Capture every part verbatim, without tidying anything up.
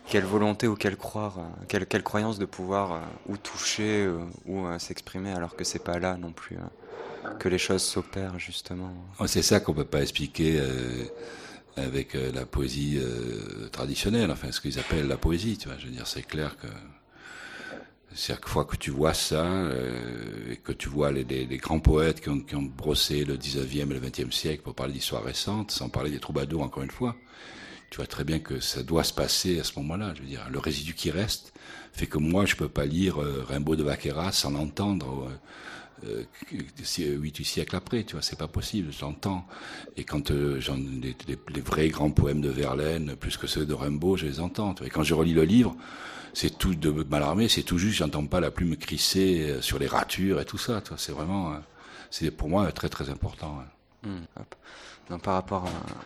quelle volonté ou quelle croire, euh, quelle, quelle croyance de pouvoir euh, ou toucher euh, ou euh, s'exprimer alors que c'est pas là non plus euh, que les choses s'opèrent justement. Ouais, c'est ça qu'on peut pas expliquer euh, avec euh, la poésie euh, traditionnelle, enfin ce qu'ils appellent la poésie, tu vois. Je veux dire, c'est clair que chaque fois que tu vois ça, euh, et que tu vois les, les, les grands poètes qui ont, qui ont brossé le dix-neuvième et le vingtième siècle pour parler d'histoire récente, sans parler des troubadours encore une fois, tu vois très bien que ça doit se passer à ce moment-là. Je veux dire, le résidu qui reste fait que moi, je peux pas lire euh, Rimbaud de Vaquera sans l'entendre euh, euh, huit siècles après. Tu vois, c'est pas possible. Je l'entends. Et quand euh, j'en, les, les, les vrais grands poèmes de Verlaine, plus que ceux de Rimbaud, je les entends. Tu vois. Et quand je relis le livre, c'est tout de Mallarmé, c'est tout juste. J'entends pas la plume crisser sur les ratures et tout ça. Tu vois, c'est vraiment, euh, c'est pour moi très très important. Mmh, hop. Non, par rapport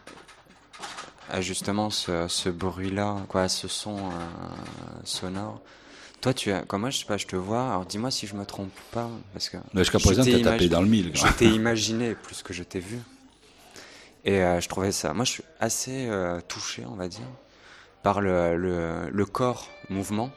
à, à justement ce, ce bruit-là, quoi, ce son euh, sonore. Toi, tu as, comme moi, je sais pas, je te vois. Alors, dis-moi si je me trompe pas, parce que Mais jusqu'à je présent, t'ai t'as tapé imagi- dans le mille. je t'ai imaginé plus que je t'ai vu, et euh, je trouvais ça. Moi, je suis assez euh, touché, on va dire, par le, le, le corps mouvement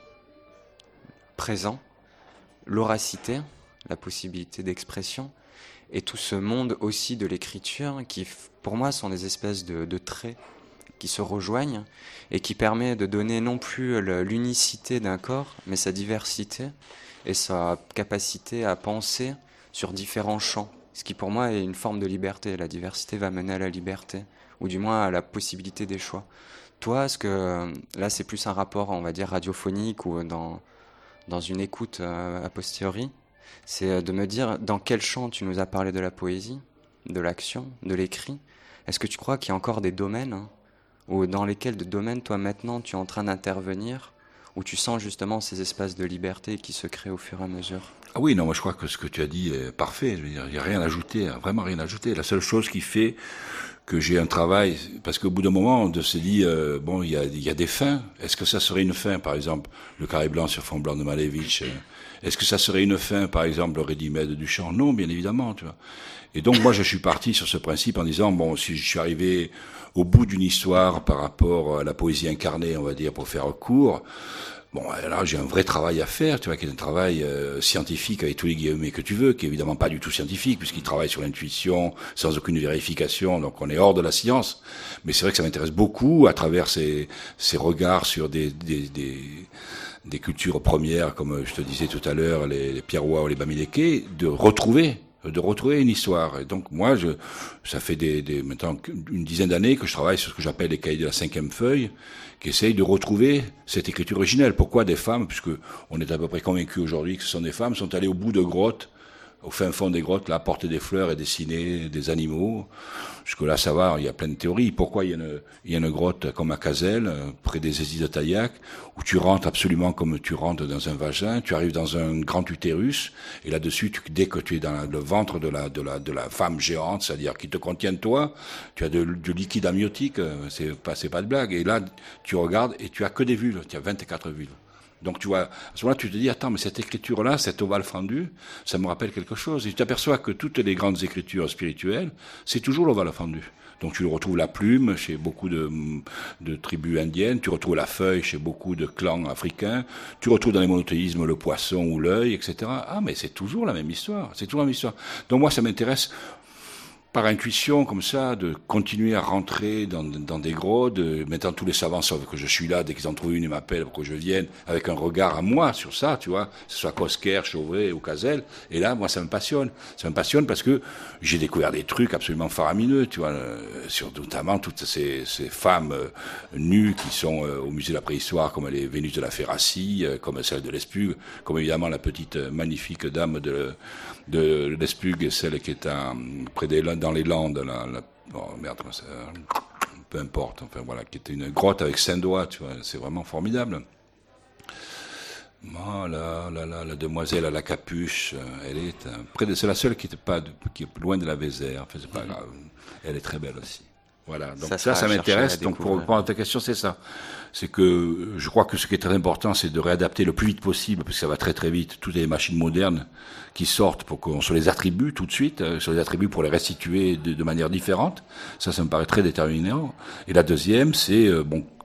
présent, l'oracité, la possibilité d'expression, et tout ce monde aussi de l'écriture qui, pour moi, sont des espèces de, de traits qui se rejoignent et qui permet de donner non plus l'unicité d'un corps, mais sa diversité et sa capacité à penser sur différents champs. Ce qui pour moi est une forme de liberté. La diversité va mener à la liberté, ou du moins à la possibilité des choix. Toi, est-ce que là c'est plus un rapport, on va dire, radiophonique ou dans, dans une écoute euh, a posteriori, c'est de me dire dans quel champ tu nous as parlé de la poésie, de l'action, de l'écrit. Est-ce que tu crois qu'il y a encore des domaines hein, ou dans lesquels de domaines, toi, maintenant, tu es en train d'intervenir, où tu sens justement ces espaces de liberté qui se créent au fur et à mesure? Ah oui, non, moi je crois que ce que tu as dit est parfait. Je veux dire, il n'y a rien à ajouter, hein, vraiment rien à ajouter. La seule chose qui fait que j'ai un travail, parce qu'au bout d'un moment, on se dit, euh, bon, il y a, il y a des fins. Est-ce que ça serait une fin, par exemple, le carré blanc sur fond blanc de Malevich euh, Est-ce que ça serait une fin, par exemple, le Ready-Made de Duchamp? Non, bien évidemment, tu vois. Et donc moi, je suis parti sur ce principe en disant, bon, si je suis arrivé au bout d'une histoire par rapport à la poésie incarnée, on va dire, pour faire court, bon, là, j'ai un vrai travail à faire, tu vois, qui est un travail euh, scientifique avec tous les guillemets que tu veux, qui est évidemment pas du tout scientifique, puisqu'il travaille sur l'intuition, sans aucune vérification, donc on est hors de la science. Mais c'est vrai que ça m'intéresse beaucoup, à travers ces, ces regards sur des, des, des, des cultures premières, comme je te disais tout à l'heure, les, les Pierrois ou les Bamileke, de retrouver de retrouver une histoire. Et donc moi, je, ça fait des, des, maintenant une dizaine d'années que je travaille sur ce que j'appelle les cahiers de la cinquième feuille, qui essayent de retrouver cette écriture originelle. Pourquoi des femmes, puisque on est à peu près convaincu aujourd'hui que ce sont des femmes, sont allées au bout de grottes, au fin fond des grottes, là, porter des fleurs et dessiner des animaux. Jusque-là, ça va, il y a plein de théories. Pourquoi il y a une, il y a une grotte comme à Cazel, près des Hésies de Taillac, où tu rentres absolument comme tu rentres dans un vagin, tu arrives dans un grand utérus, et là-dessus, tu, dès que tu es dans le ventre de la, de la, de la femme géante, c'est-à-dire qui te contient toi, tu as de, du liquide amniotique, c'est pas, c'est pas de blague. Et là, tu regardes et tu as que des vulves, tu as vingt-quatre vulves. Donc tu vois, à ce moment-là, tu te dis, attends, mais cette écriture-là, cet ovale fendu, ça me rappelle quelque chose. Et tu t'aperçois que toutes les grandes écritures spirituelles, c'est toujours l'ovale fendu. Donc tu retrouves la plume chez beaucoup de, de tribus indiennes, tu retrouves la feuille chez beaucoup de clans africains, tu retrouves dans les monothéismes le poisson ou l'œil, et cetera. Ah, mais c'est toujours la même histoire, c'est toujours la même histoire. Donc moi, ça m'intéresse par intuition, comme ça, de continuer à rentrer dans, dans des grottes, de, maintenant tous les savants savent que je suis là, dès qu'ils en trouvent une, ils m'appellent pour que je vienne, avec un regard à moi sur ça, tu vois, que ce soit Cosquer, Chauvet ou Cazel, et là, moi, ça me passionne. Ça me passionne parce que j'ai découvert des trucs absolument faramineux, tu vois, euh, sur notamment toutes ces, ces femmes euh, nues qui sont euh, au musée de la préhistoire, comme les Vénus de la Ferracie, euh, comme celle de l'Espugue, comme évidemment la petite euh, magnifique dame de, de l'Espugue, celle qui est à, près des dans les Landes, la, la, oh merde, ça, peu importe, enfin voilà, qui était une grotte avec cinq doigts, tu vois, c'est vraiment formidable. Oh là, là, là, la demoiselle à la capuche, elle est près de, c'est la seule qui est pas, de, qui est loin de la Vézère, enfin c'est pas mm-hmm. grave, elle est très belle aussi. Voilà, donc ça, ça, ça m'intéresse. Donc pour répondre à ta question, c'est ça. C'est que je crois que ce qui est très important, c'est de réadapter le plus vite possible, parce que ça va très très vite, toutes les machines modernes qui sortent pour qu'on se les attribue tout de suite, euh, sur les attributs pour les restituer de, de manière différente. Ça, ça me paraît très déterminant. Et la deuxième, c'est, euh, bon,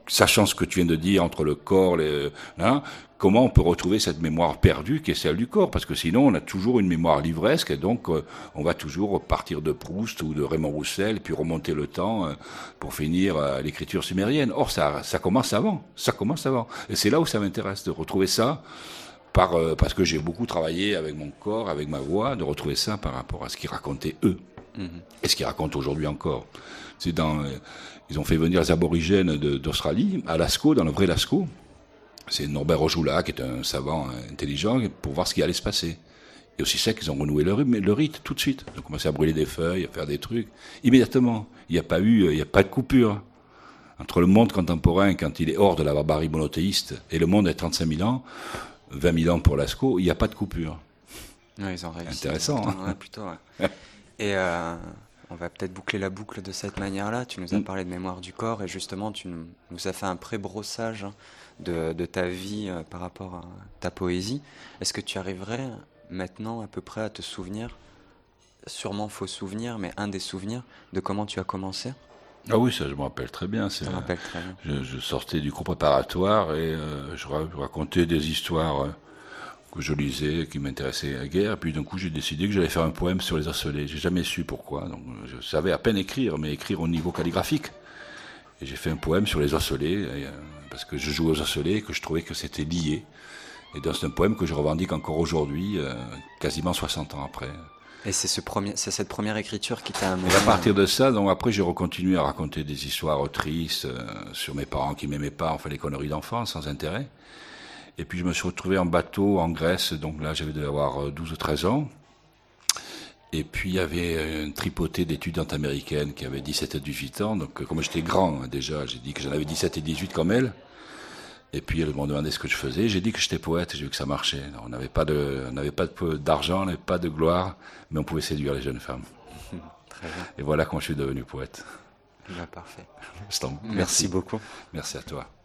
sachant ce que tu viens de dire entre le corps, les, hein, comment on peut retrouver cette mémoire perdue qui est celle du corps? Parce que sinon, on a toujours une mémoire livresque et donc euh, on va toujours partir de Proust ou de Raymond Roussel et puis remonter le temps euh, pour finir à l'écriture sumérienne. Or, ça, ça commence avant. Ça commence avant. Et c'est là où ça m'intéresse de retrouver ça. Par, euh, parce que j'ai beaucoup travaillé avec mon corps, avec ma voix, de retrouver ça par rapport à ce qu'ils racontaient eux. Mmh. Et ce qu'ils racontent aujourd'hui encore. C'est dans, euh, ils ont fait venir les aborigènes de, d'Australie, à Lascaux, dans le vrai Lascaux. C'est Norbert Rojoula, qui est un savant intelligent, pour voir ce qui allait se passer. Et aussi c'est qu'ils ont renoué le, le rite tout de suite. Ils ont commencé à brûler des feuilles, à faire des trucs. Immédiatement. Il n'y a pas eu, il n'y a pas de coupure. Entre le monde contemporain, quand il est hors de la barbarie monothéiste, et le monde est trente-cinq mille ans, vingt mille ans pour Lascaux, il n'y a pas de coupure. Ouais, ils ont réussi. Intéressant. Hein, ouais, plutôt, ouais. Et euh, on va peut-être boucler la boucle de cette manière-là. Tu nous as parlé de mémoire du corps et justement, tu nous as fait un pré-brossage de, de ta vie euh, par rapport à ta poésie. Est-ce que tu arriverais maintenant à peu près à te souvenir, sûrement faux souvenir, mais un des souvenirs de comment tu as commencé? Ah oui, ça je me rappelle très bien. C'est, je me rappelle très bien. Je, je sortais du cours préparatoire et euh, je racontais des histoires euh, que je lisais, qui m'intéressaient à guerre. Et puis d'un coup, j'ai décidé que j'allais faire un poème sur les osselets. J'ai jamais su pourquoi. Donc, je savais à peine écrire, mais écrire au niveau calligraphique. Et j'ai fait un poème sur les osselets, et, euh, parce que je joue aux osselets et que je trouvais que c'était lié. Et donc c'est un poème que je revendique encore aujourd'hui, euh, quasiment soixante ans après. Et c'est, ce premier, c'est cette première écriture qui t'a amené... Et à partir de ça, donc après, j'ai recontinué à raconter des histoires tristes euh, sur mes parents qui m'aimaient pas, enfin les conneries d'enfants, sans intérêt. Et puis je me suis retrouvé en bateau en Grèce, donc là j'avais dû avoir douze ou treize ans. Et puis il y avait une tripotée d'étudiantes américaines qui avaient dix-sept et dix-huit ans. Donc comme j'étais grand déjà, j'ai dit que j'en avais dix-sept et dix-huit comme elles. Et puis elles m'ont demandé ce que je faisais. J'ai dit que j'étais poète, j'ai vu que ça marchait. Alors, on n'avait pas de, on n'avait pas de, d'argent, on n'avait pas de gloire, mais on pouvait séduire les jeunes femmes. Très bien. Et voilà comment je suis devenu poète. Bien, parfait. Je t'en... Merci, Merci beaucoup. Merci à toi.